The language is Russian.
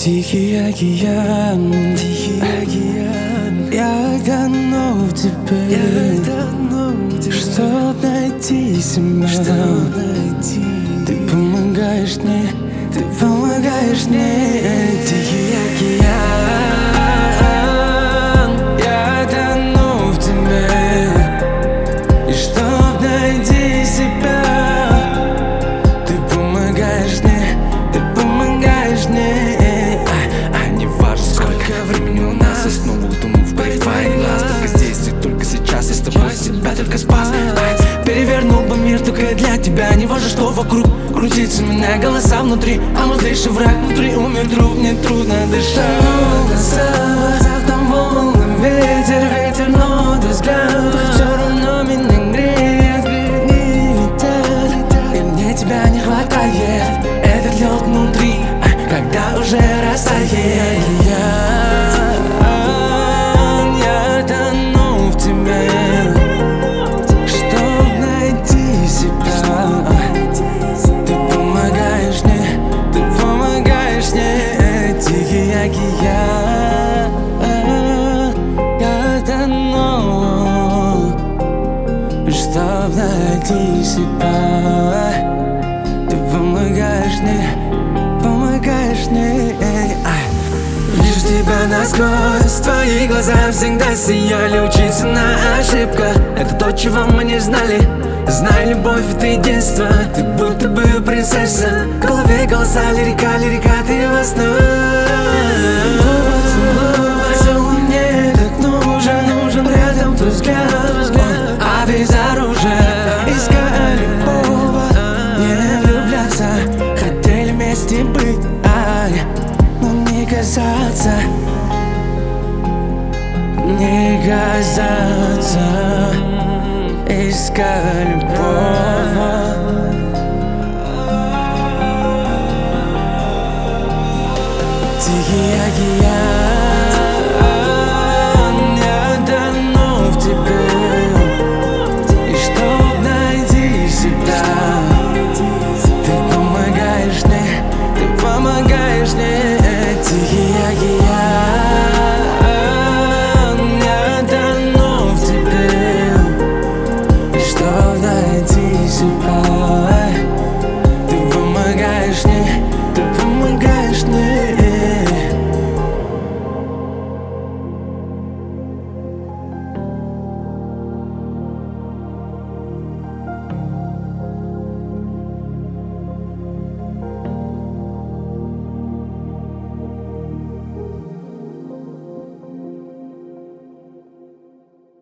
Тихий океан, я тону в тебе, чтоб найти себя. Ты помогаешь мне, ты помогаешь мне. Тихий океан, я тону в тебе, и чтоб найти себя, ты помогаешь мне, ты помогаешь мне. Не важно, сколько времени у нас, я снова утону в паре твоих глаз. Только здесь и только сейчас я с тобой себя только спас. Перевернул бы мир только для тебя. Не важно, что вокруг крутится меня, голоса внутри, а мой злейший враг внутри умер друг. Мне трудно дышать. Глазах там волны, ветер, но твой взгляд все равно меня греет. Не летят, и мне тебя не хватает. Этот лед внутри, когда уже растает. Я тону в тебе, чтоб найти себя. Ты помогаешь мне, ты помогаешь мне. Тихий океан, я тону, чтоб найти себя. Ты помогаешь мне, помогаешь мне. Вижу тебя насквозь, твои глаза всегда сияли. Учиться на ошибках, это то, чего мы не знали. Знай, любовь — это единство, ты будто бы принцесса. В голове голоса, лирика, ты во снах. Поцелуй мне так нужен, рядом твой взгляд, а безоружие. Искали повод не влюбляться, хотели вместе быть, но не казаться, не казаться. Искали повод. Тихий океан,